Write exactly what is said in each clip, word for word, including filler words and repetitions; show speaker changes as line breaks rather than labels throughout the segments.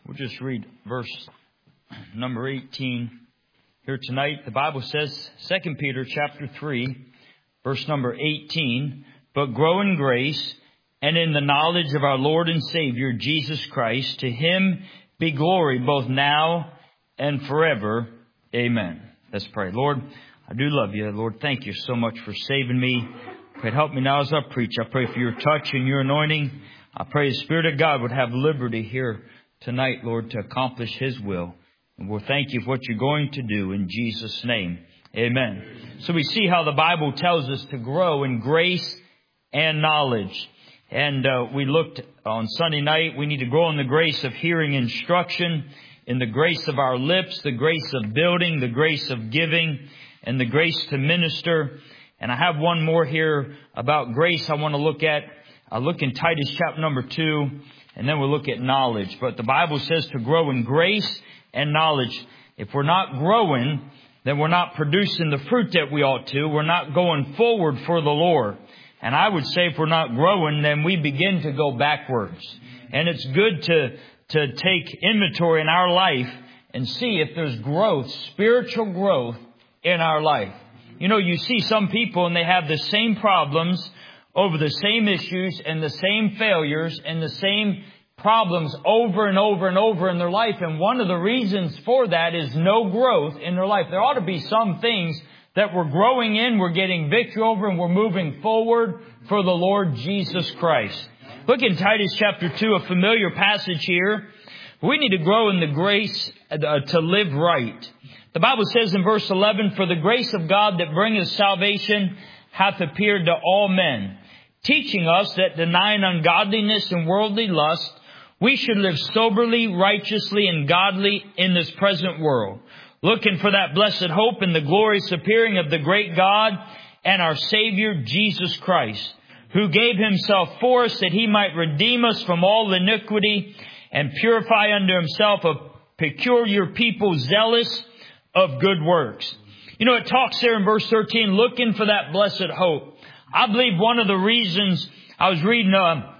We'll just read verse number eighteen here tonight. The Bible says, Second Peter chapter three, verse number eighteen, but grow in grace and in the knowledge of our Lord and Savior, Jesus Christ. To Him be glory both now and forever. Amen. Let's pray. Lord, I do love you. Lord, thank you so much for saving me. Pray, help me now as I preach. I pray for your touch and your anointing. I pray the Spirit of God would have liberty here tonight, Lord, to accomplish His will. And we'll thank you for what you're going to do in Jesus' name. Amen. So we see how the Bible tells us to grow in grace and knowledge. And uh, we looked on Sunday night, we need to grow in the grace of hearing instruction, in the grace of our lips, the grace of building, the grace of giving, and the grace to minister. And I have one more here about grace I want to look at. I'll look in Titus chapter number two, and then we'll look at knowledge. But the Bible says to grow in grace and knowledge. If we're not growing, then we're not producing the fruit that we ought to. We're not going forward for the Lord. And I would say if we're not growing, then we begin to go backwards. And it's good to, to take inventory in our life and see if there's growth, spiritual growth in our life. You know, you see some people and they have the same problems over the same issues and the same failures and the same problems over and over and over in their life. And one of the reasons for that is no growth in their life. There ought to be some things that we're growing in, we're getting victory over, and we're moving forward for the Lord Jesus Christ. Look in Titus chapter two, a familiar passage here. We need to grow in the grace to live right. The Bible says in verse eleven, for the grace of God that bringeth salvation hath appeared to all men, teaching us that denying ungodliness and worldly lust, we should live soberly, righteously, and godly in this present world, looking for that blessed hope and the glorious appearing of the great God and our Savior, Jesus Christ, who gave Himself for us that He might redeem us from all iniquity and purify unto Himself a peculiar people zealous of good works. You know, it talks there in verse thirteen, looking for that blessed hope. I believe one of the reasons I was reading, uh,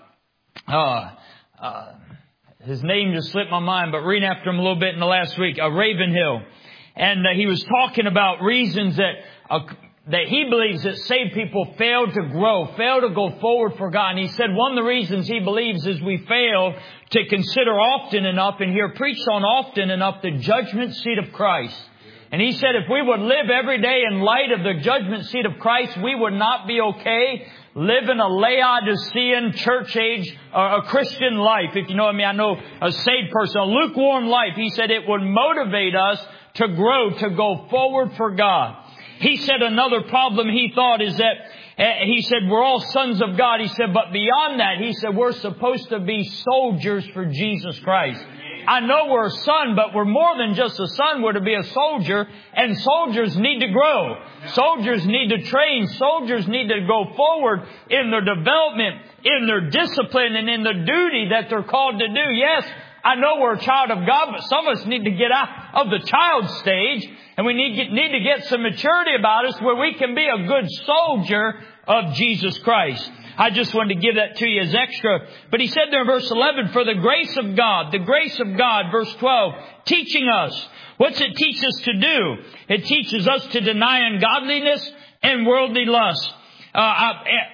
uh, uh, his name just slipped my mind, but reading after him a little bit in the last week, uh, Ravenhill. And uh, he was talking about reasons that uh, that he believes that saved people fail to grow, fail to go forward for God. And he said one of the reasons he believes is we fail to consider often enough and hear preached on often enough the judgment seat of Christ. And he said if we would live every day in light of the judgment seat of Christ, we would not be okay living a Laodicean church age, uh, a Christian life. If you know what I mean, I know a saved person, a lukewarm life. He said it would motivate us to grow, to go forward for God. He said another problem he thought is that, uh, he said we're all sons of God. He said, but beyond that, he said we're supposed to be soldiers for Jesus Christ. I know we're a son, but we're more than just a son. We're to be a soldier, and soldiers need to grow. Soldiers need to train. Soldiers need to go forward in their development, in their discipline, and in the duty that they're called to do. Yes, I know we're a child of God, but some of us need to get out of the child stage, and we need, get, need to get some maturity about us where we can be a good soldier of Jesus Christ. I just wanted to give that to you as extra. But he said there in verse eleven, for the grace of God, the grace of God, verse twelve, teaching us. What's it teach us to do? It teaches us to deny ungodliness and worldly lust. Uh,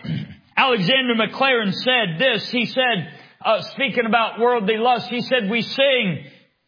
Alexander McLaren said this. He said, uh, speaking about worldly lust, he said, we sing,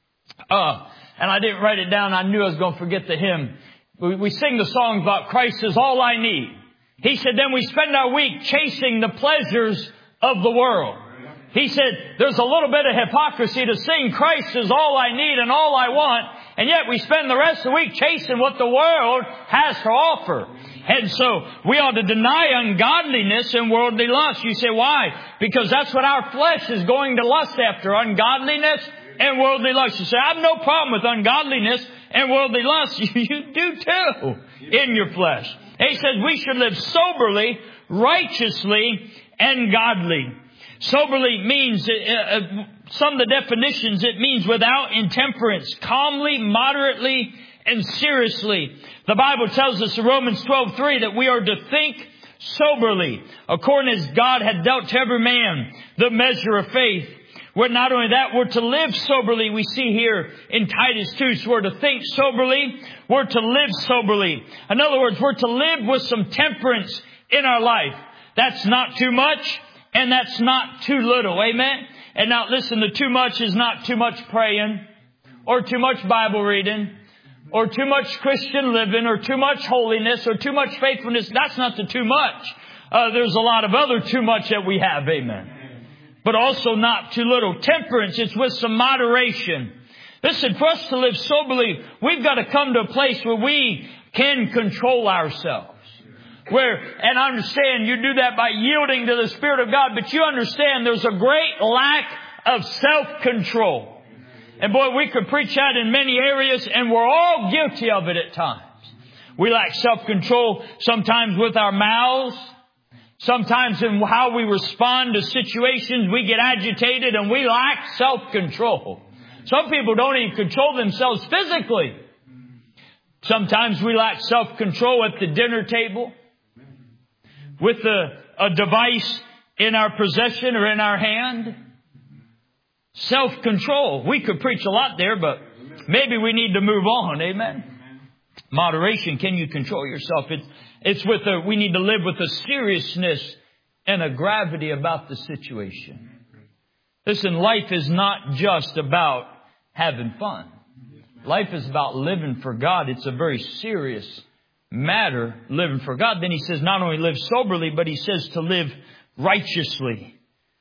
uh, and I didn't write it down. I knew I was going to forget the hymn. We, we sing the song about Christ is all I need. He said, then we spend our week chasing the pleasures of the world. He said, there's a little bit of hypocrisy to sing Christ is all I need and all I want, and yet we spend the rest of the week chasing what the world has to offer. And so we ought to deny ungodliness and worldly lust. You say, why? Because that's what our flesh is going to lust after, ungodliness and worldly lust. You say, I have no problem with ungodliness and worldly lust. You do too in your flesh. He says we should live soberly, righteously, and godly. Soberly means, uh, some of the definitions, it means without intemperance, calmly, moderately, and seriously. The Bible tells us in Romans twelve three that we are to think soberly, according as God had dealt to every man the measure of faith. We're not only that, we're to live soberly. We see here in Titus two, so we're to think soberly. We're to live soberly. In other words, we're to live with some temperance in our life. That's not too much, and that's not too little. Amen? And now listen, the too much is not too much praying, or too much Bible reading, or too much Christian living, or too much holiness, or too much faithfulness. That's not the too much. Uh, there's a lot of other too much that we have. Amen. But also not too little. Temperance, it's with some moderation. Listen, for us to live soberly, we've got to come to a place where we can control ourselves. Where, and I understand you do that by yielding to the Spirit of God, but you understand there's a great lack of self-control. And boy, we could preach that in many areas, and we're all guilty of it at times. We lack self-control sometimes with our mouths. Sometimes in how we respond to situations, we get agitated and we lack self-control. Some people don't even control themselves physically. Sometimes we lack self-control at the dinner table with a, a device in our possession or in our hand. Self-control. We could preach a lot there, but maybe we need to move on. Amen. Moderation. Can you control yourself? It's, it's with a, we need to live with a seriousness and a gravity about the situation. Listen, life is not just about having fun. Life is about living for God. It's a very serious matter, living for God. Then he says not only live soberly, but he says to live righteously,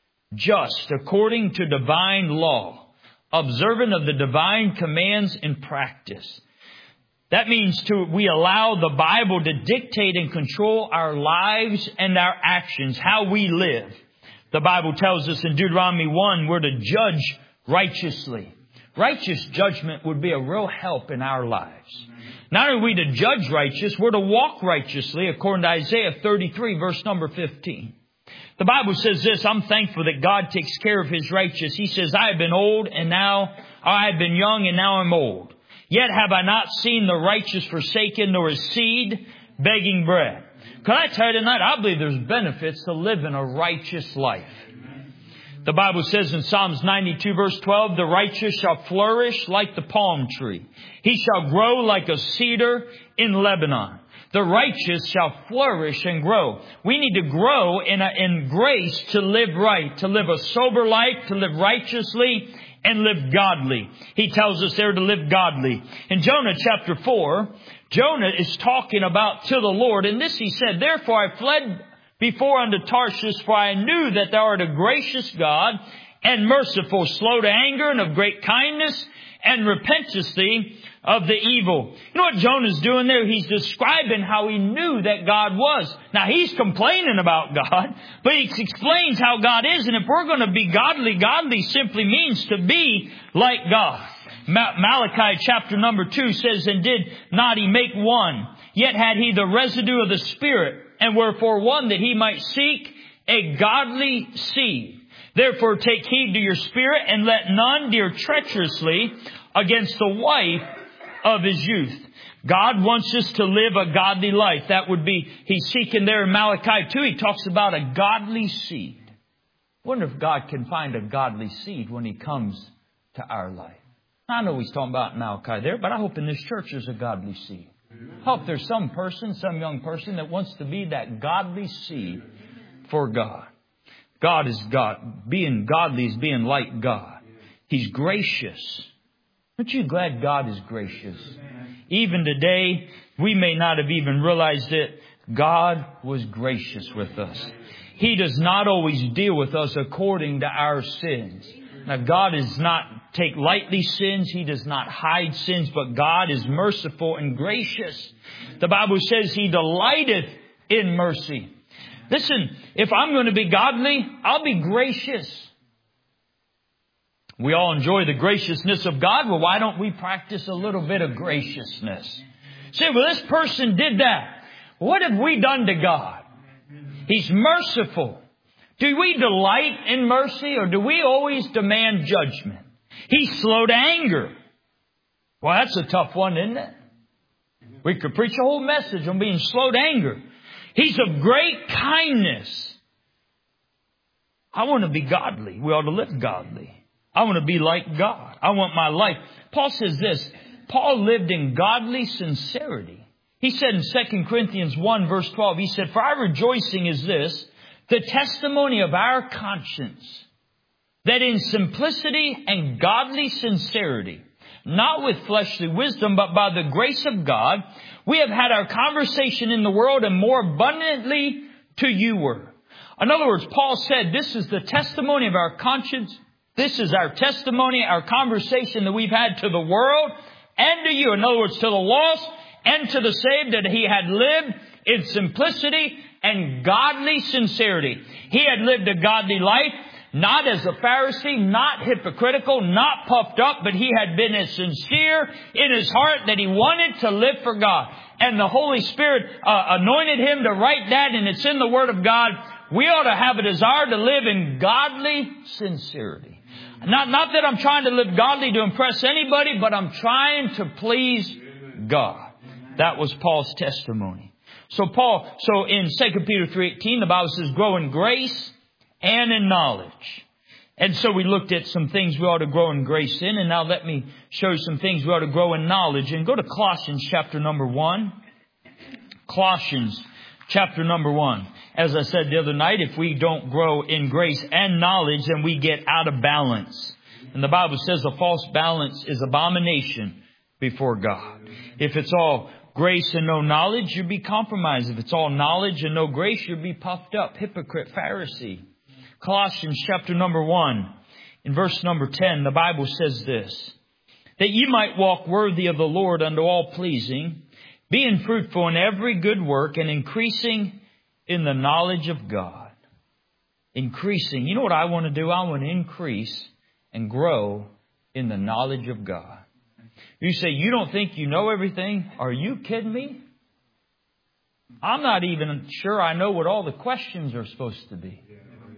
just, according to divine law, observant of the divine commands in practice. That means to we allow the Bible to dictate and control our lives and our actions, how we live. The Bible tells us in Deuteronomy one, we're to judge righteously. Righteous judgment would be a real help in our lives. Not only are we to judge righteous, we're to walk righteously, according to Isaiah thirty-three, verse number fifteen. The Bible says this, I'm thankful that God takes care of His righteous. He says, I have been old and now, I have been young and now I'm old. Yet have I not seen the righteous forsaken, nor his seed begging bread. Can I tell you tonight, I believe there's benefits to living a righteous life. The Bible says in Psalms ninety-two verse twelve, the righteous shall flourish like the palm tree. He shall grow like a cedar in Lebanon. The righteous shall flourish and grow. We need to grow in, a, in grace to live right, to live a sober life, to live righteously, and live godly. He tells us there to live godly. In Jonah chapter four, Jonah is talking about to the Lord. And this he said, therefore I fled before unto Tarshish, for I knew that thou art a gracious God and merciful, slow to anger and of great kindness, and repentest thee of the evil. You know what Jonah's doing there? He's describing how he knew that God was. Now he's complaining about God, but he explains how God is. And if we're going to be godly, godly simply means to be like God. Malachi chapter number two says, and did not he make one, yet had he the residue of the Spirit, and wherefore one that he might seek a godly seed. Therefore take heed to your spirit, and let none deal treacherously against the wife of his youth. God wants us to live a godly life. That would be, he's seeking there in Malachi two, he talks about a godly seed. I wonder if God can find a godly seed when He comes to our life. I know he's talking about Malachi there, but I hope in this church there's a godly seed. I hope there's some person, some young person that wants to be that godly seed for God. God is God. Being godly is being like God. He's gracious. Aren't you glad God is gracious? Even today, we may not have even realized it. God was gracious with us. He does not always deal with us according to our sins. Now, God does not take lightly sins. He does not hide sins, but God is merciful and gracious. The Bible says He delighteth in mercy. Listen, if I'm going to be godly, I'll be gracious. We all enjoy the graciousness of God. Well, why don't we practice a little bit of graciousness? Say, well, this person did that. What have we done to God? He's merciful. Do we delight in mercy, or do we always demand judgment? He's slow to anger. Well, that's a tough one, isn't it? We could preach a whole message on being slow to anger. He's of great kindness. I want to be godly. We ought to live godly. I want to be like God. I want my life. Paul says this. Paul lived in godly sincerity. He said in Second Corinthians one verse twelve, he said, "For our rejoicing is this, the testimony of our conscience, that in simplicity and godly sincerity, not with fleshly wisdom, but by the grace of God, we have had our conversation in the world, and more abundantly to you were." In other words, Paul said, this is the testimony of our conscience. This is our testimony, our conversation that we've had to the world and to you. In other words, to the lost and to the saved, that he had lived in simplicity and godly sincerity. He had lived a godly life, not as a Pharisee, not hypocritical, not puffed up, but he had been as sincere in his heart that he wanted to live for God. And the Holy Spirit uh, anointed him to write that, and it's in the Word of God. We ought to have a desire to live in godly sincerity. Not, not that I'm trying to live godly to impress anybody, but I'm trying to please God. That was Paul's testimony. So Paul, so in Second Peter three eighteen, the Bible says, grow in grace and in knowledge. And so we looked at some things we ought to grow in grace in. And now let me show you some things we ought to grow in knowledge. And go to Colossians chapter number one. Colossians chapter number one. As I said the other night, if we don't grow in grace and knowledge, then we get out of balance. And the Bible says a false balance is abomination before God. If it's all grace and no knowledge, you'll be compromised. If it's all knowledge and no grace, you'll be puffed up. Hypocrite, Pharisee. Colossians chapter number one, in verse number ten, the Bible says this, that ye might walk worthy of the Lord unto all pleasing, being fruitful in every good work and increasing in the knowledge of God. Increasing. You know what I want to do? I want to increase and grow in the knowledge of God. You say, you don't think you know everything? Are you kidding me? I'm not even sure I know what all the questions are supposed to be.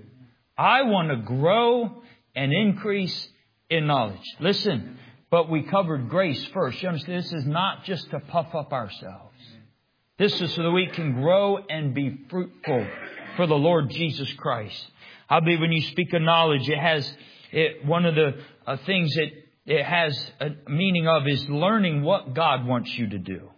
I want to grow and increase in knowledge. Listen, but we covered grace first. You understand? This is not just to puff up ourselves. This is so that we can grow and be fruitful for the Lord Jesus Christ. I believe when you speak of knowledge, it has it, one of the uh, things that it has a meaning of is learning what God wants you to do.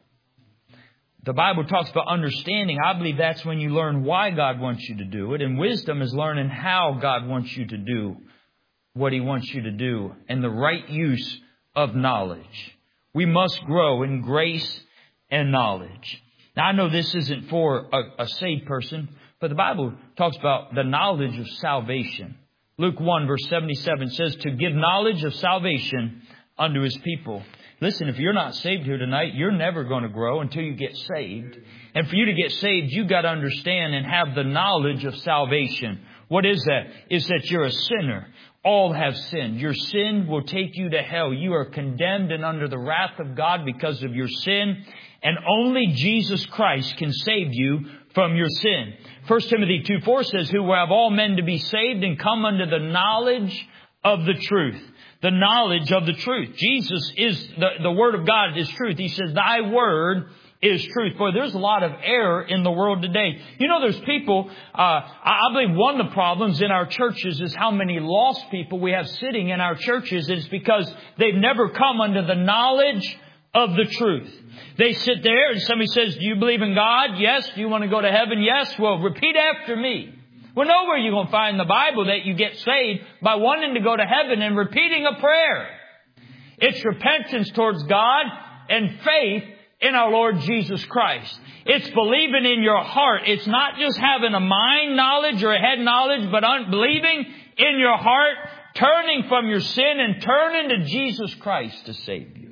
The Bible talks about understanding. I believe that's when you learn why God wants you to do it. And wisdom is learning how God wants you to do what He wants you to do and the right use of knowledge. We must grow in grace and knowledge. Now, I know this isn't for a, a saved person, but the Bible talks about the knowledge of salvation. Luke one verse seventy-seven says to give knowledge of salvation unto His people. Listen, if you're not saved here tonight, you're never going to grow until you get saved. And for you to get saved, you've got to understand and have the knowledge of salvation. What is that? Is that you're a sinner. All have sinned. Your sin will take you to hell. You are condemned and under the wrath of God because of your sin. And only Jesus Christ can save you from your sin. First Timothy two four says, who will have all men to be saved and come unto the knowledge of the truth. The knowledge of the truth. Jesus is, the, the Word of God is truth. He says, thy word is truth. Boy, there's a lot of error in the world today. You know, there's people, uh, I believe one of the problems in our churches is how many lost people we have sitting in our churches. It's because they've never come under the knowledge of the truth. They sit there and somebody says, do you believe in God? Yes. Do you want to go to heaven? Yes. Well, repeat after me. Well, nowhere you're going to find in the Bible that you get saved by wanting to go to heaven and repeating a prayer. It's repentance towards God and faith in our Lord Jesus Christ. It's believing in your heart. It's not just having a mind knowledge or a head knowledge, but believing in your heart, turning from your sin and turning to Jesus Christ to save you.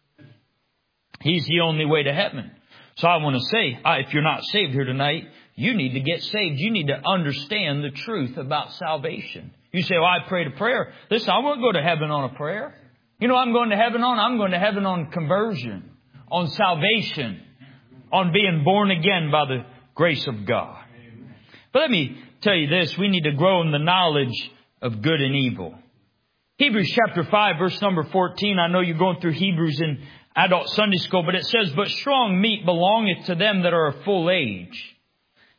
He's the only way to heaven. So I want to say, if you're not saved here tonight, you need to get saved. You need to understand the truth about salvation. You say, well, I prayed a prayer. Listen, I won't go to heaven on a prayer. You know what I'm going to heaven on? I'm going to heaven on conversion, on salvation, on being born again by the grace of God. But let me tell you this. We need to grow in the knowledge of good and evil. Hebrews chapter five, verse number fourteen. I know you're going through Hebrews in adult Sunday school, but it says, but strong meat belongeth to them that are of full age.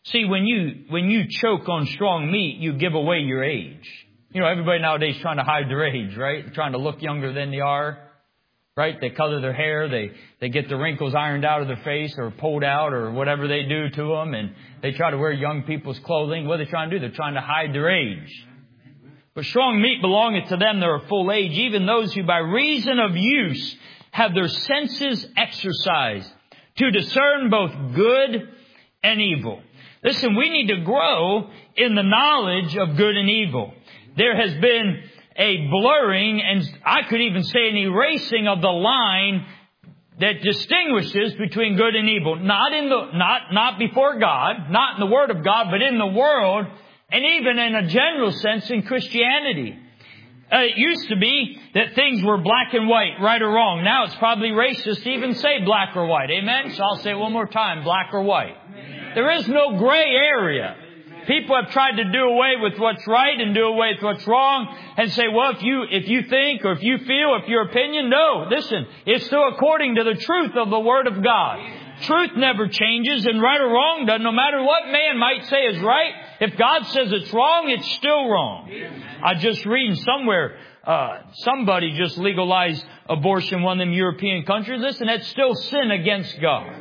See, when you, when you choke on strong meat, you give away your age. You know, everybody nowadays trying to hide their age, right? They're trying to look younger than they are, right? They color their hair. They, they get the wrinkles ironed out of their face or pulled out or whatever they do to them. And they try to wear young people's clothing. What are they trying to do? They're trying to hide their age. But strong meat belongeth to them that are full age, even those who by reason of use have their senses exercised to discern both good and evil. Listen, we need to grow in the knowledge of good and evil. There has been a blurring, and I could even say an erasing of the line that distinguishes between good and evil. Not in the, not, not before God, not in the Word of God, but in the world, and even in a general sense in Christianity. Uh, it used to be that things were black and white, right or wrong. Now it's probably racist to even say black or white. Amen? So I'll say it one more time, black or white. There is no gray area. People have tried to do away with what's right and do away with what's wrong and say, well, if you, if you think or if you feel, if your opinion, no, listen, it's still according to the truth of the Word of God. Truth never changes, and right or wrong doesn't. No matter what man might say is right, if God says it's wrong, it's still wrong. I just reading somewhere, uh, somebody just legalized abortion in one of them European countries. Listen, that's still sin against God.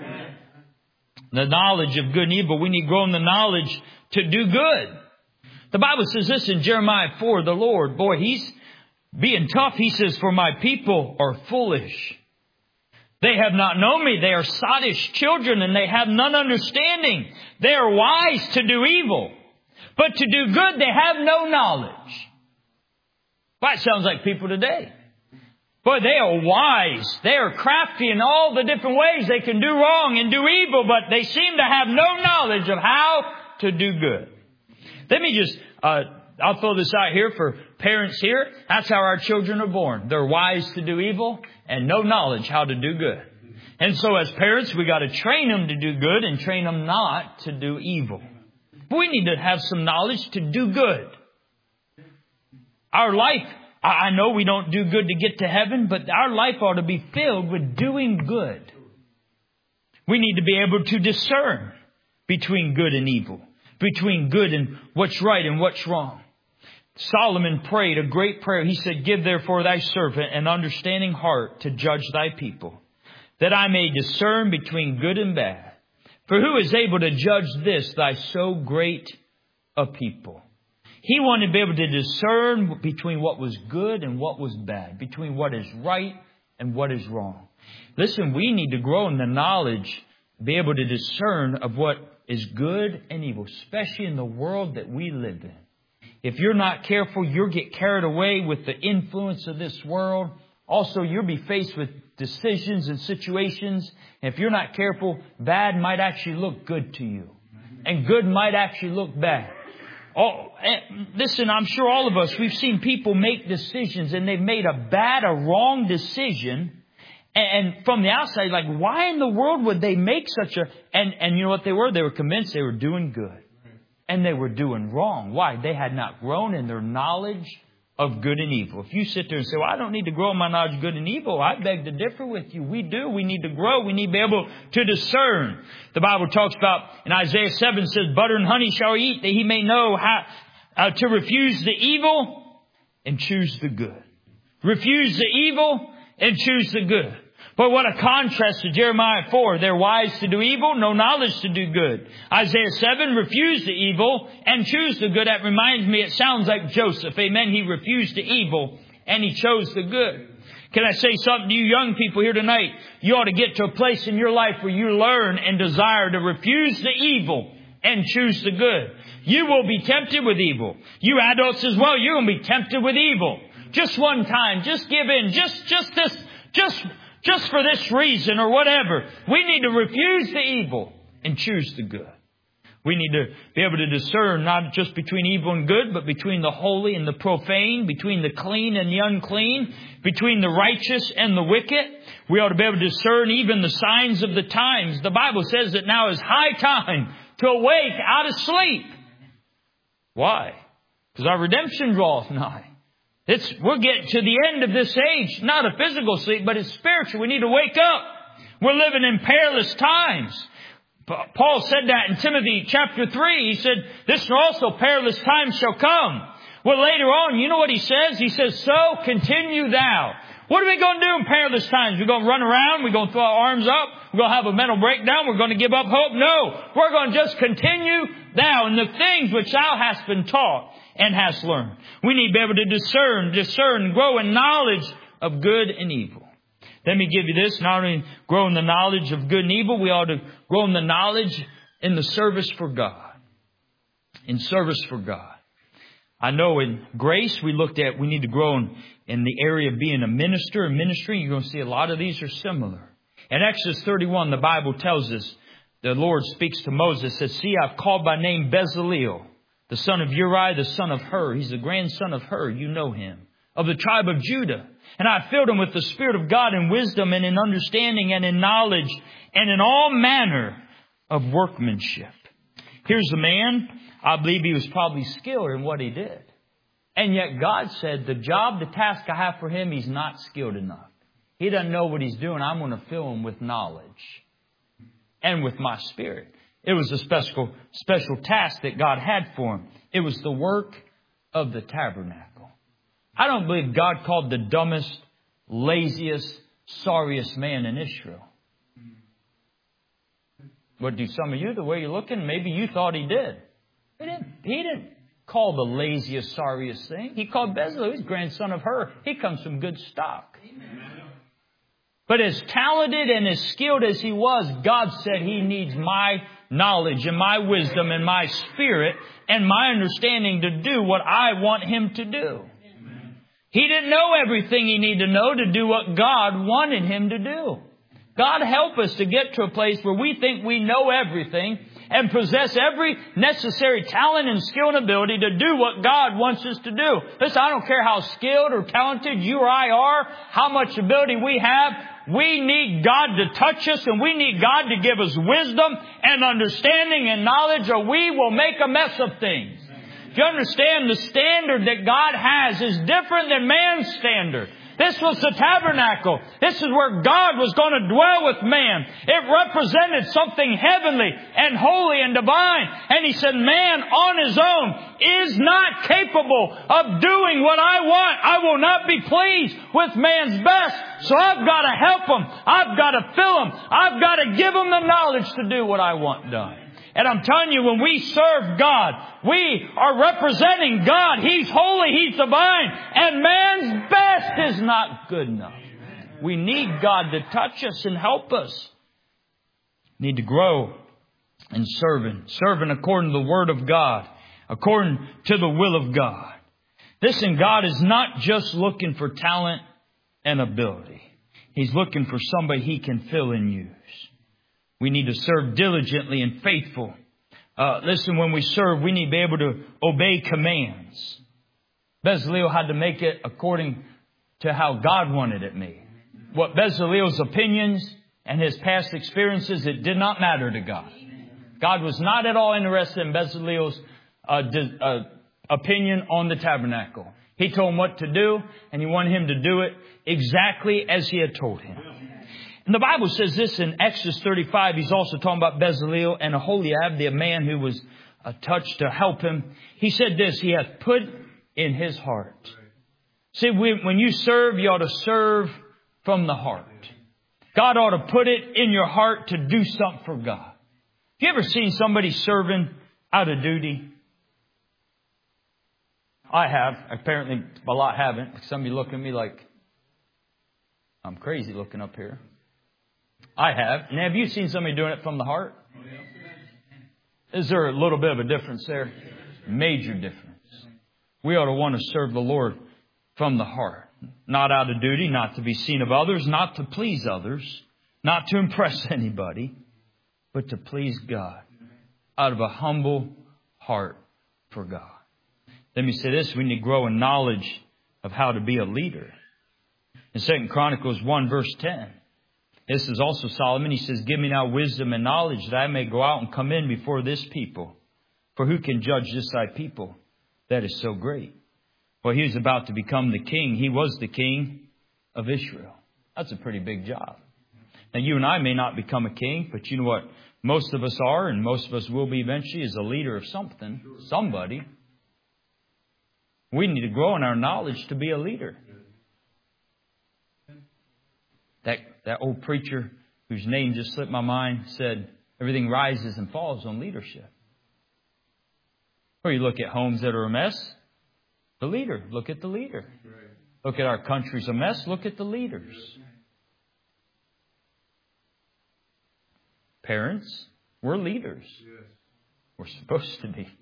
The knowledge of good and evil. We need to grow in the knowledge to do good. The Bible says this in Jeremiah four, the Lord, boy, He's being tough. He says, for my people are foolish. They have not known me. They are sottish children, and they have none understanding. They are wise to do evil, but to do good they have no knowledge. Well, that sounds like people today. Boy, they are wise. They are crafty in all the different ways they can do wrong and do evil, but they seem to have no knowledge of how to do good. Let me just, uh, I'll throw this out here for parents here. That's how our children are born. They're wise to do evil and no knowledge how to do good. And so as parents, we got to train them to do good and train them not to do evil. But we need to have some knowledge to do good. Our life, I know we don't do good to get to heaven, but our life ought to be filled with doing good. We need to be able to discern between good and evil, between good and what's right and what's wrong. Solomon prayed a great prayer. He said, give therefore thy servant an understanding heart to judge thy people, that I may discern between good and bad. For who is able to judge this, thy so great a people? He wanted to be able to discern between what was good and what was bad, between what is right and what is wrong. Listen, we need to grow in the knowledge, be able to discern of what is good and evil, especially in the world that we live in. If you're not careful, you'll get carried away with the influence of this world. Also, you'll be faced with decisions and situations. And if you're not careful, bad might actually look good to you, and good might actually look bad. Oh, listen, I'm sure all of us, we've seen people make decisions and they've made a bad, a wrong decision. And from the outside, like, why in the world would they make such a... And, and you know what they were? They were convinced they were doing good. And they were doing wrong. Why? They had not grown in their knowledge of good and evil. If you sit there and say, well, I don't need to grow in my knowledge of good and evil, I beg to differ with you. We do. We need to grow. We need to be able to discern. The Bible talks about, in Isaiah seven says, butter and honey shall he eat, that he may know how uh, to refuse the evil and choose the good. Refuse the evil and choose the good. But what a contrast to Jeremiah four. They're wise to do evil, no knowledge to do good. Isaiah seven, refuse the evil and choose the good. That reminds me, it sounds like Joseph. Amen. He refused the evil and he chose the good. Can I say something to you young people here tonight? You ought to get to a place in your life where you learn and desire to refuse the evil and choose the good. You will be tempted with evil. You adults as well, you're going to be tempted with evil. Just one time. Just give in. Just, just this, just... Just for this reason or whatever. We need to refuse the evil and choose the good. We need to be able to discern not just between evil and good, but between the holy and the profane, between the clean and the unclean, between the righteous and the wicked. We ought to be able to discern even the signs of the times. The Bible says that now is high time to awake out of sleep. Why? Because our redemption draweth nigh. It's, we're getting to the end of this age. Not a physical sleep, but it's spiritual. We need to wake up. We're living in perilous times. Paul said that in Timothy chapter three. He said, this also perilous times shall come. Well, later on, you know what he says? He says, so continue thou. What are we going to do in perilous times? We're going to run around. We're going to throw our arms up. We're going to have a mental breakdown. We're going to give up hope. No, we're going to just continue thou in the things which thou hast been taught and hast learned. We need to be able to discern, discern, grow in knowledge of good and evil. Let me give you this. Not only grow in the knowledge of good and evil, we ought to grow in the knowledge in the service for God. In service for God. I know in grace we looked at we need to grow in, in the area of being a minister and ministry. You're going to see a lot of these are similar. In Exodus thirty-one, the Bible tells us, the Lord speaks to Moses, says, see, I've called by name Bezaleel, the son of Uri, the son of Hur. He's the grandson of Hur. You know him. Of the tribe of Judah. And I filled him with the Spirit of God in wisdom and in understanding and in knowledge and in all manner of workmanship. Here's a man, I believe he was probably skilled in what he did. And yet God said, the job, the task I have for him, he's not skilled enough. He doesn't know what he's doing. I'm going to fill him with knowledge and with my Spirit. It was a special, special task that God had for him. It was the work of the tabernacle. I don't believe God called the dumbest, laziest, sorriest man in Israel. But do some of you, the way you're looking, maybe you thought he did. He didn't, he didn't call the laziest, sorriest thing. He called Bezalel. He's grandson of Hur. He comes from good stock. Amen. But as talented and as skilled as he was, God said he needs my knowledge and my wisdom and my Spirit and my understanding to do what I want him to do. Amen. He didn't know everything he needed to know to do what God wanted him to do. God help us to get to a place where we think we know everything and possess every necessary talent and skill and ability to do what God wants us to do. Listen, I don't care how skilled or talented you or I are, how much ability we have. We need God to touch us, and we need God to give us wisdom and understanding and knowledge, or we will make a mess of things. If you understand, the standard that God has is different than man's standard. This was the tabernacle. This is where God was going to dwell with man. It represented something heavenly and holy and divine. And he said, man on his own is not capable of doing what I want. I will not be pleased with man's best. So I've got to help him. I've got to fill him. I've got to give him the knowledge to do what I want done. And I'm telling you, when we serve God, we are representing God. He's holy. He's divine. And man's best is not good enough. We need God to touch us and help us. We need to grow in serving. Serving according to the Word of God. According to the will of God. Listen, God is not just looking for talent and ability. He's looking for somebody He can fill and use. We need to serve diligently and faithful. Uh, listen, when we serve, we need to be able to obey commands. Bezalel had to make it according to how God wanted it made. What Bezalel's opinions and his past experiences, it did not matter to God. God was not at all interested in Bezalel's uh, di- uh, opinion on the tabernacle. He told him what to do, and he wanted him to do it exactly as he had told him. And the Bible says this in Exodus thirty-five. He's also talking about Bezalel and Aholiab, the man who was uh, touched to help him. He said this, he hath put in his heart. See, when you serve, you ought to serve from the heart. God ought to put it in your heart to do something for God. Have you ever seen somebody serving out of duty? I have. Apparently, a lot haven't. Some of you look at me like I'm crazy looking up here. I have. And have you seen somebody doing it from the heart? Is there a little bit of a difference there? Major difference. We ought to want to serve the Lord from the heart. Not out of duty, not to be seen of others, not to please others, not to impress anybody, but to please God out of a humble heart for God. Let me say this, we need to grow in knowledge of how to be a leader. In Second Chronicles one verse ten, this is also Solomon. He says, give me now wisdom and knowledge that I may go out and come in before this people. For who can judge this thy people that is so great? Well, he was about to become the king. He was the king of Israel. That's a pretty big job. Now, you and I may not become a king, but you know what most of us are, and most of us will be eventually, is a leader of something, somebody. We need to grow in our knowledge to be a leader. That that old preacher whose name just slipped my mind said, everything rises and falls on leadership. Or you look at homes that are a mess, the leader. Look at the leader. Look at our country's a mess, look at the leaders. Parents, we're leaders. We're supposed to be.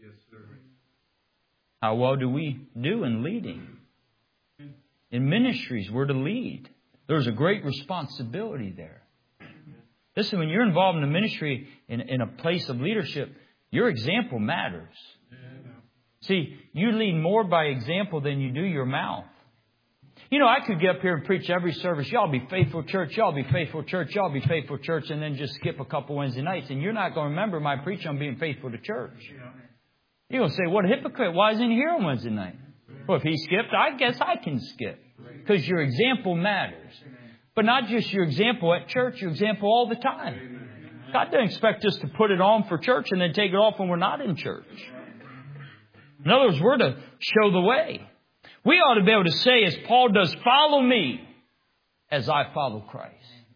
How well do we do in leading? In ministries, we're to lead. There's a great responsibility there. Listen, when you're involved in a ministry, in, in a place of leadership, your example matters. See, you lead more by example than you do your mouth. You know, I could get up here and preach every service. Y'all be faithful, church. Y'all be faithful, church. Y'all be faithful, church. And then just skip a couple Wednesday nights. And you're not going to remember my preaching on being faithful to church. You're going to say, what a hypocrite. Why isn't he here on Wednesday night? Well, if he skipped, I guess I can skip. Because your example matters. But not just your example at church, your example all the time. God doesn't expect us to put it on for church and then take it off when we're not in church. In other words, we're to show the way. We ought to be able to say, as Paul does, follow me as I follow Christ.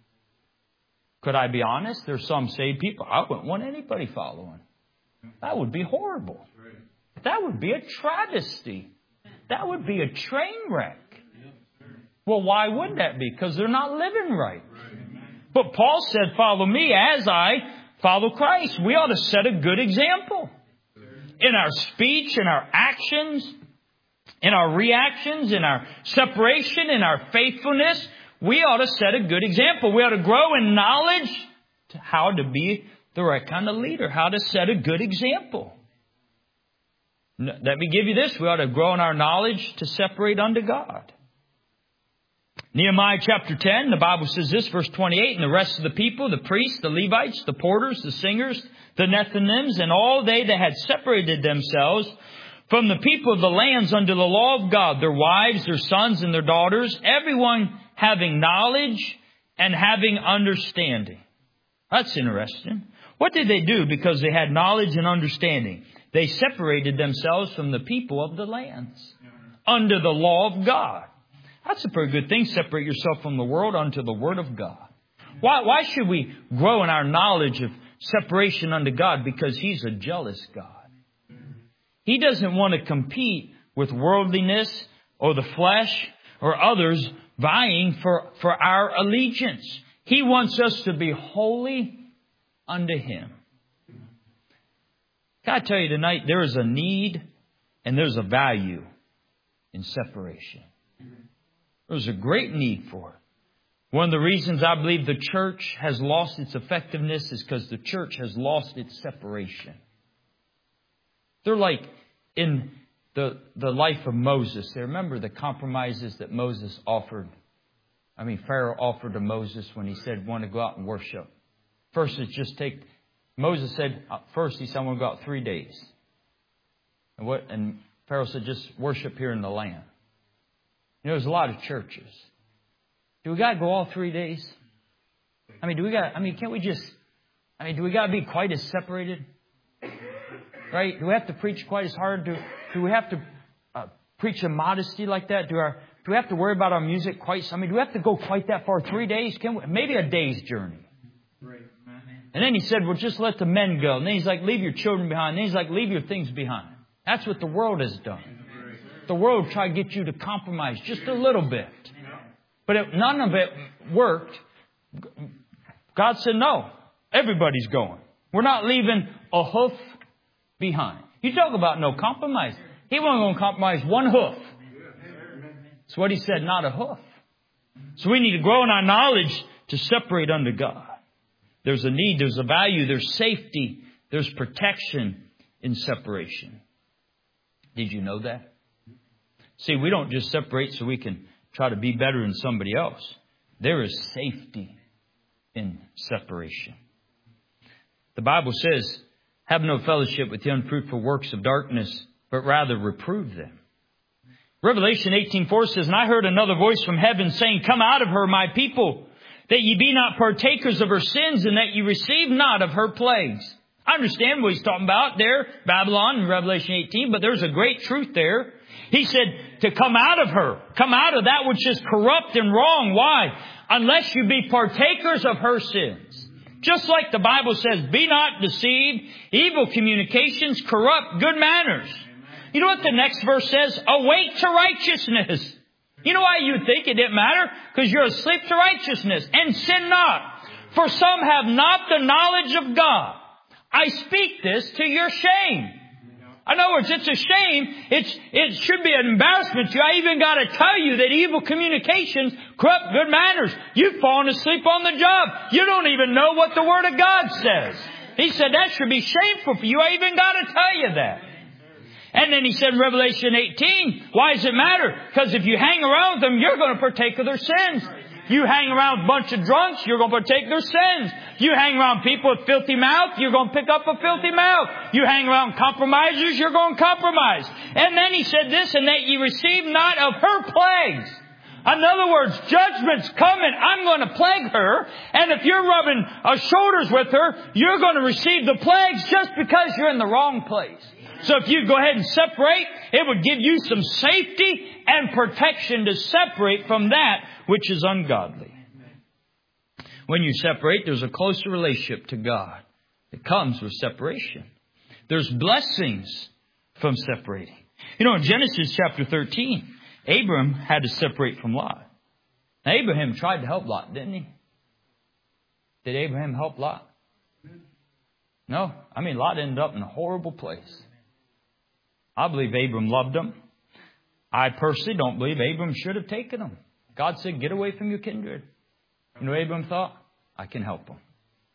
Could I be honest? There's some saved people. I wouldn't want anybody following. That would be horrible. That would be a travesty. That would be a train wreck. Well, why would that be? Because they're not living right. But Paul said, follow me as I follow Christ. We ought to set a good example. In our speech, in our actions, in our reactions, in our separation, in our faithfulness, we ought to set a good example. We ought to grow in knowledge to how to be the right kind of leader, how to set a good example. Let me give you this. We ought to grow in our knowledge to separate unto God. Nehemiah chapter ten, the Bible says this, verse twenty-eight, and the rest of the people, the priests, the Levites, the porters, the singers, the Nethinims, and all they that had separated themselves from the people of the lands under the law of God, their wives, their sons, and their daughters, everyone having knowledge and having understanding. That's interesting. What did they do because they had knowledge and understanding? They separated themselves from the people of the lands under the law of God. That's a pretty good thing. Separate yourself from the world unto the Word of God. Why, why should we grow in our knowledge of separation unto God? Because He's a jealous God. He doesn't want to compete with worldliness or the flesh or others vying for, for our allegiance. He wants us to be holy unto Him. Can I tell you tonight, there is a need and there's a value in separation. There's a great need for it. One of the reasons I believe the church has lost its effectiveness is because the church has lost its separation. They're like in the, the life of Moses. They remember the compromises that Moses offered. I mean, Pharaoh offered to Moses when he said, want to go out and worship. First, it's just take, Moses said, first he said, I want to go out three days. And what? And Pharaoh said, just worship here in the land. You know, there's a lot of churches. Do we got to go all three days? I mean, do we got, I mean, can't we just, I mean, do we got to be quite as separated? Right? Do we have to preach quite as hard? Do, do we have to uh, preach in modesty like that? Do our, do we have to worry about our music quite, I mean, do we have to go quite that far? Three days? Can we, maybe a day's journey. And then he said, well, just let the men go. And then he's like, leave your children behind. And then he's like, leave your things behind. That's what the world has done. The world tried to get you to compromise just a little bit. But it, none of it worked. God said, no, everybody's going. We're not leaving a hoof behind. You talk about no compromise. He wasn't going to compromise one hoof. That's what he said, not a hoof. So we need to grow in our knowledge to separate unto God. There's a need, there's a value, there's safety, there's protection in separation. Did you know that? See, we don't just separate so we can try to be better than somebody else. There is safety in separation. The Bible says, have no fellowship with the unfruitful works of darkness, but rather reprove them. Revelation eighteen four says, and I heard another voice from heaven saying, come out of her, my people, that ye be not partakers of her sins, and that ye receive not of her plagues. I understand what he's talking about there, Babylon in Revelation eighteen, but there's a great truth there. He said to come out of her, come out of that which is corrupt and wrong. Why? Unless you be partakers of her sins. Just like the Bible says, be not deceived, evil communications corrupt good manners. You know what the next verse says? Awake to righteousness. You know why you think it didn't matter? Because you're asleep to righteousness. And sin not. For some have not the knowledge of God. I speak this to your shame. In other words, it's a shame. It's, it should be an embarrassment to you. I even got to tell you that evil communications corrupt good manners. You've fallen asleep on the job. You don't even know what the Word of God says. He said that should be shameful for you. I even got to tell you that. And then he said in Revelation eighteen, why does it matter? Because if you hang around with them, you're going to partake of their sins. You hang around a bunch of drunks, you're going to partake their sins. You hang around people with filthy mouth, you're going to pick up a filthy mouth. You hang around compromisers, you're going to compromise. And then he said this, and that ye receive not of her plagues. In other words, judgment's coming. I'm going to plague her. And if you're rubbing uh, shoulders with her, you're going to receive the plagues just because you're in the wrong place. So if you go ahead and separate, it would give you some safety and protection to separate from that which is ungodly. When you separate, there's a closer relationship to God. It comes with separation. There's blessings from separating. You know, in Genesis chapter thirteen, Abram had to separate from Lot. Now, Abraham tried to help Lot, didn't he? Did Abraham help Lot? No. I mean, Lot ended up in a horrible place. I believe Abram loved him. I personally don't believe Abram should have taken him. God said, get away from your kindred. You know what Abram thought? I can help him.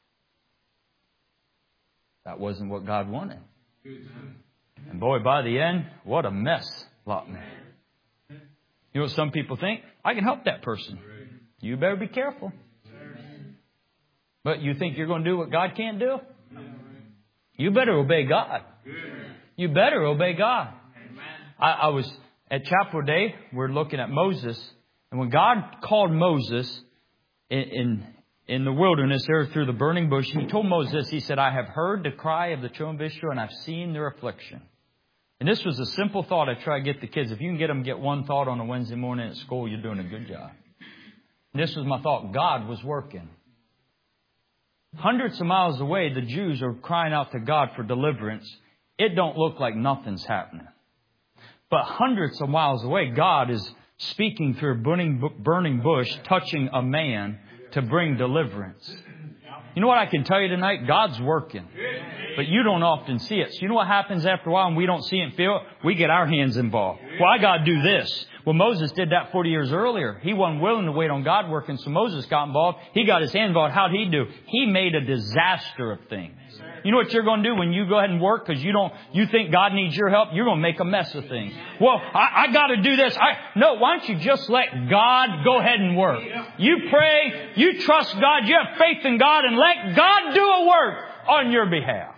That wasn't what God wanted. And boy, by the end, what a mess Lot made. You know what some people think? I can help that person. You better be careful. But you think you're going to do what God can't do? You better obey God. You better obey God. I, I was at Chapel Day. We're looking at Moses. And when God called Moses in, in, in the wilderness there through the burning bush, He told Moses, He said, I have heard the cry of the children of Israel and I've seen their affliction. And this was a simple thought I try to get the kids. If you can get them to get one thought on a Wednesday morning at school, you're doing a good job. And this was my thought. God was working. Hundreds of miles away, the Jews are crying out to God for deliverance. It don't look like nothing's happening. But hundreds of miles away, God is speaking through a burning, burning bush, touching a man to bring deliverance. You know what I can tell you tonight? God's working. But you don't often see it. So you know what happens after a while when we don't see it and feel it? We get our hands involved. Well, I got to do this. Well, Moses did that forty years earlier. He wasn't willing to wait on God working, so Moses got involved. He got his hand involved. How'd he do? He made a disaster of things. You know what you're going to do when you go ahead and work because you don't, you think God needs your help? You're going to make a mess of things. Well, I, I got to do this. I, no, why don't you just let God go ahead and work? You pray, you trust God, you have faith in God, and let God do a work on your behalf.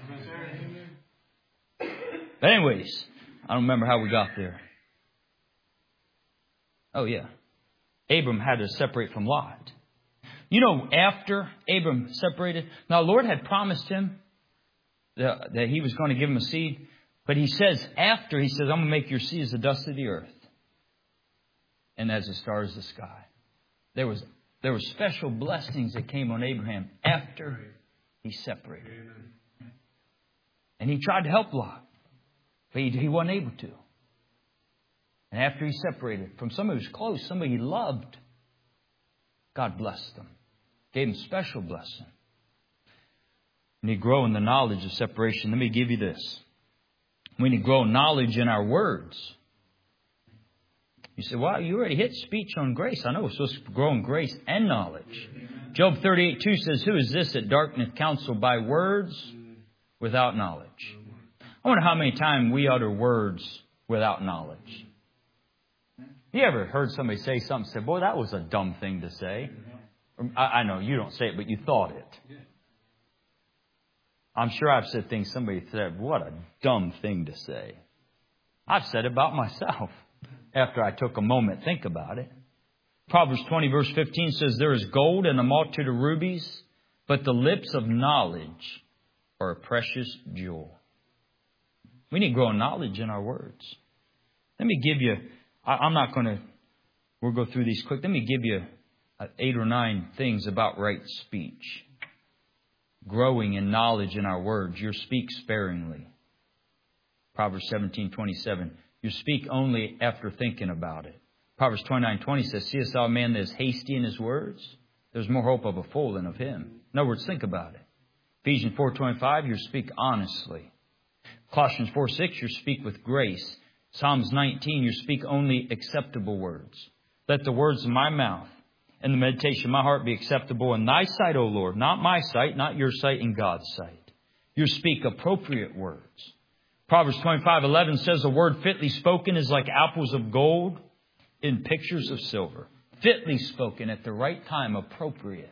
But anyways, I don't remember how we got there. Oh, yeah. Abram had to separate from Lot. You know, after Abram separated, now the Lord had promised him that, that He was going to give him a seed. But He says, after, He says, I'm going to make your seed as the dust of the earth and as the stars of the sky. There was, there were special blessings that came on Abraham after he separated. And he tried to help Lot, but he, he wasn't able to. And after he separated from somebody who was close, somebody he loved, God blessed them. Gave him special blessing. We need to grow in the knowledge of separation. Let me give you this. We need to grow knowledge in our words. You say, well, you already hit speech on grace. I know we're supposed to grow in grace and knowledge. Job thirty-eight two says, who is this that darkeneth counsel by words without knowledge? I wonder how many times we utter words without knowledge. You ever heard somebody say something and say, boy, that was a dumb thing to say? I, I know you don't say it, but you thought it. I'm sure I've said things somebody said, what a dumb thing to say. I've said it about myself after I took a moment to think about it. Proverbs twenty verse fifteen says, there is gold and a multitude of rubies, but the lips of knowledge are a precious jewel. We need to grow in knowledge in our words. Let me give you, I, I'm not going to, we'll go through these quick. Let me give you eight or nine things about right speech. Growing in knowledge in our words. You speak sparingly. Proverbs seventeen twenty-seven. You speak only after thinking about it. Proverbs twenty-nine twenty says, seest thou a man that is hasty in his words? There's more hope of a fool than of him. In other words, think about it. Ephesians four twenty-five, you speak honestly. Colossians four six, you speak with grace. Psalms nineteen, you speak only acceptable words. Let the words of my mouth and the meditation of my heart be acceptable in thy sight, O Lord. Not my sight, not your sight, in God's sight. You speak appropriate words. Proverbs twenty-five eleven says, a word fitly spoken is like apples of gold in pictures of silver. Fitly spoken at the right time, appropriate.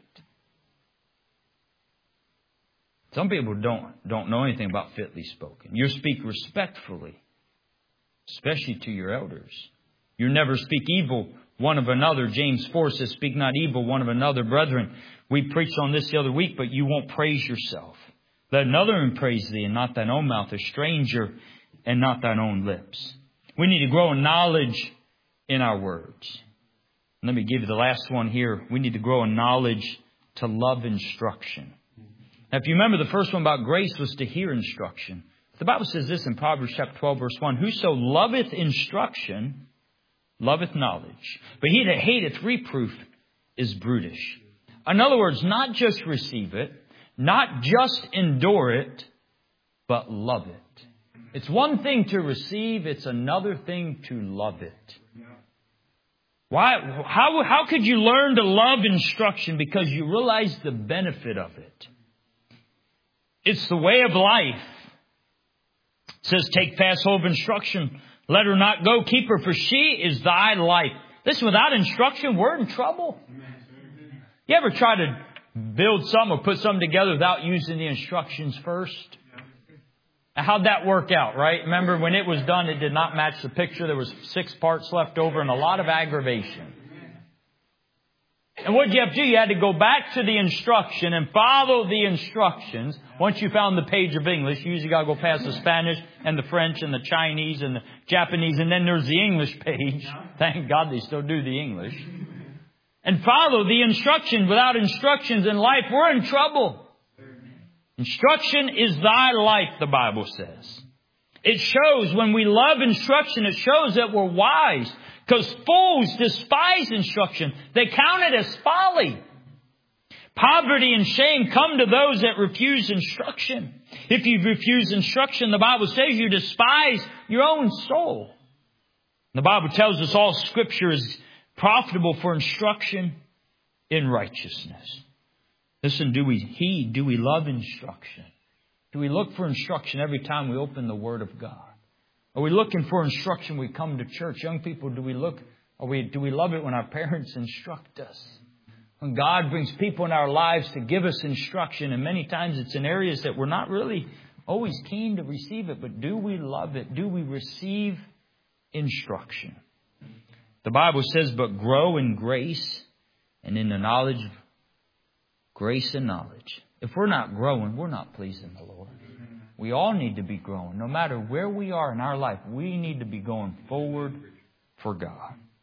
Some people don't, don't know anything about fitly spoken. You speak respectfully, especially to your elders. You never speak evil one of another. James four says, speak not evil one of another. Brethren, we preached on this the other week, but you won't praise yourself. Let another man praise thee, and not thine own mouth, a stranger, and not thine own lips. We need to grow in knowledge in our words. Let me give you the last one here. We need to grow in knowledge to love instruction. Now, if you remember, the first one about grace was to hear instruction. The Bible says this in Proverbs chapter twelve, verse one. Whoso loveth instruction, loveth knowledge. But he that hateth reproof is brutish. In other words, not just receive it, not just endure it, but love it. It's one thing to receive, it's another thing to love it. Why? How, how could you learn to love instruction? Because you realize the benefit of it. It's the way of life. It says, take fast hold of instruction. Let her not go. Keep her, for she is thy life. Listen, without instruction, we're in trouble. You ever try to build something or put something together without using the instructions first? How'd that work out, right? Remember, when it was done, it did not match the picture. There was six parts left over and a lot of aggravation. And what did you have to do? You had to go back to the instruction and follow the instructions. Once you found the page of English, you usually got to go past the Spanish and the French and the Chinese and the Japanese. And then there's the English page. Thank God they still do the English. And follow the instructions. Without instructions in life, we're in trouble. Instruction is thy life, the Bible says. It shows when we love instruction, it shows that we're wise. Because fools despise instruction. They count it as folly. Poverty and shame come to those that refuse instruction. If you refuse instruction, the Bible says you despise your own soul. The Bible tells us all Scripture is profitable for instruction in righteousness. Listen, do we heed? Do we love instruction? Do we look for instruction every time we open the Word of God? Are we looking for instruction when we come to church? Young people, do we look, are we, do we love it when our parents instruct us? When God brings people in our lives to give us instruction, and many times it's in areas that we're not really always keen to receive it, but do we love it? Do we receive instruction? The Bible says, but grow in grace and in the knowledge, grace and knowledge. If we're not growing, we're not pleasing the Lord. We all need to be growing. No matter where we are in our life, we need to be going forward for God.